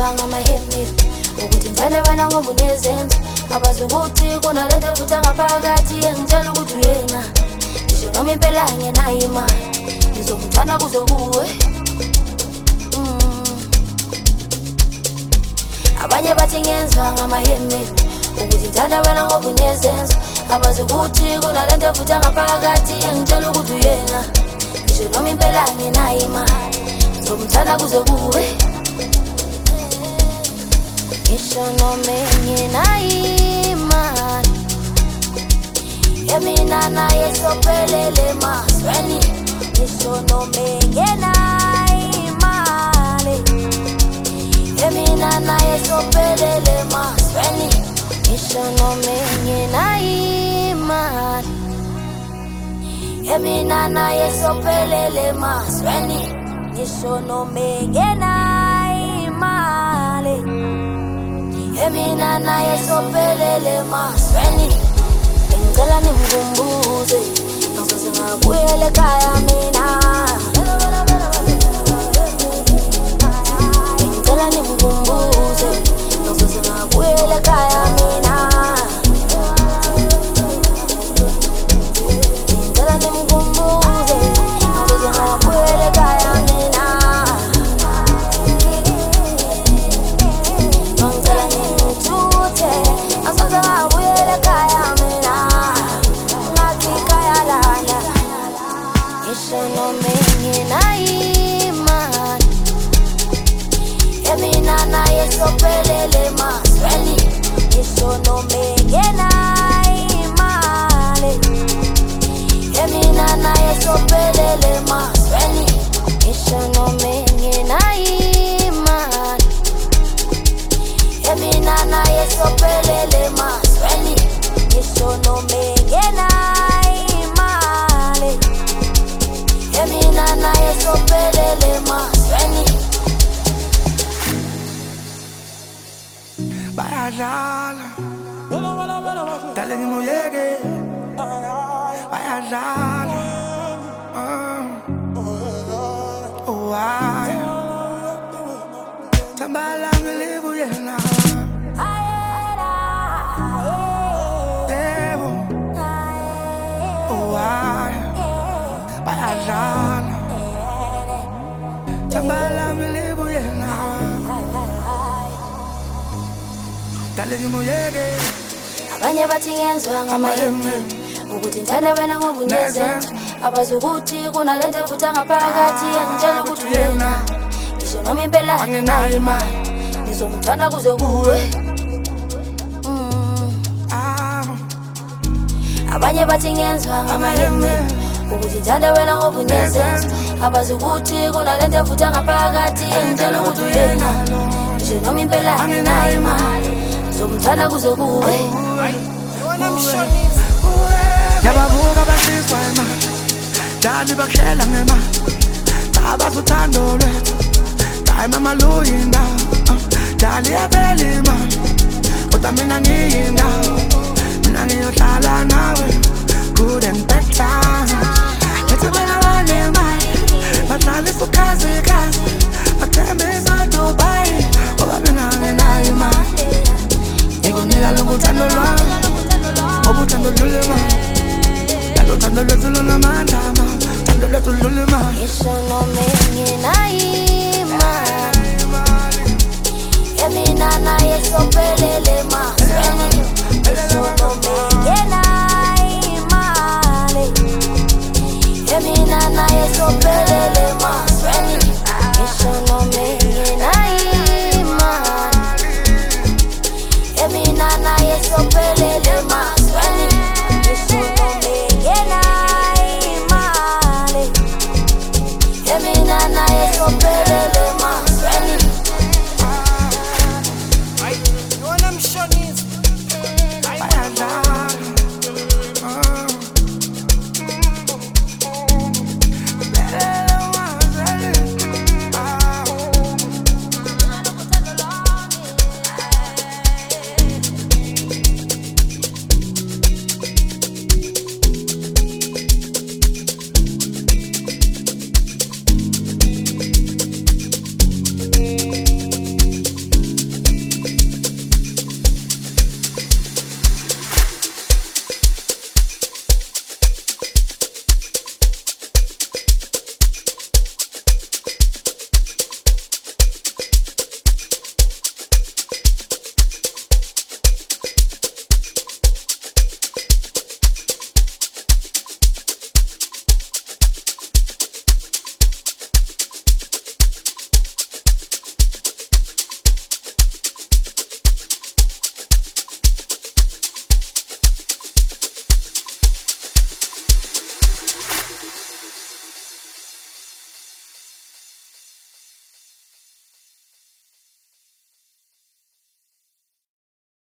batiyenzwa ngamahemi ukuthi ngithanda wena ngoba unezenzo abazi ukuthi kunalento futhi ngaphakathi engitshela ukuthi uyena ngisho noma impela ngenayo imali ngizomthanda kuze kuwe. Abanye bathi ngenzwa ngamahemi ukuthi ngithanda wena ngoba unezenzo abazi ukuthi kunalento futhi ngaphakathi engitshela ukuthi uyena ngisho noma impela ngenayo imali ngizomthanda kuze kuwe. Ngisho noma ngenayo imali yemina naye sophelele emazweni. Ngisho noma ngenayo imali yemina naye sophelele emazweni. Ngisho noma ngenayo imali yemina naye sophelele emazweni. Ngisho noma ngenayo imali yemina naye sophelele emazweni. Ngicela nimkhumbuze ngizoze ngabuyela ekhaya mina. Ngicela nimkhumbuze ngizoze ngabuyela ekhaya mina. Ngicela nimkhumbuze ngizoze ngabuyela ekhaya mina. Ngicela nimthuthe ngizoze ngabuyela ekhaya mina. Ngisho noma ngenayo imali yemina naye sophelele emazweni. Ngisho noma ngenayo imali yemina naye sophelele emazweni. Ngisho noma ngenayo imali yemina naye sophelele emazweni. Ngisho noma ngenayo imali yemina naye sophelele emazweni. Bayadlala dale ngimuyeke bayadlala why tambala ngilibu yena debo why bayadlala tambala ngilibu yena dale ngimuyeke. Abanye bathi ngenzwa ngamahemi ukuthi ngithanda wena ngoba unezenzo abazi ukuthi kunalento futhi ngaphakathi engitshela ukuthi uyena ngisho noma impela ngenayo imali ngizomthanda kuze kuwe. Abanye bathi ngenzwa ngamahemi ukuthi ngithanda wena ngoba unezenzo abazi ukuthi kunalento futhi ngaphakathi engitshela ukuthi uyena ngisho noma impela ngenayo imali ngizomthanda kuze kuwe. Yababuka basizwa imali dali bakuhlela ngemali abazi uthando lwethu hayi mama luyindawo dali yaphela imali kodwa mina ngiyindawo mina ngiyohlala nawe good and bad times. Ngithi wena wanemali badlalisa ukhazikhazi bathembisa Dubai ngoba mina ngenayo imali. Ngikunika lokuthando lwami obuthando lulema lothando lwethu lunamandla thando lwethu lulema. Ngisho noma ngenayo imali yemina naye sophelele emazweni. Ngisho noma ngenayo imali yemina naye sophelele emazweni. Ngisho noma ngenayo imali yemina naye sophelele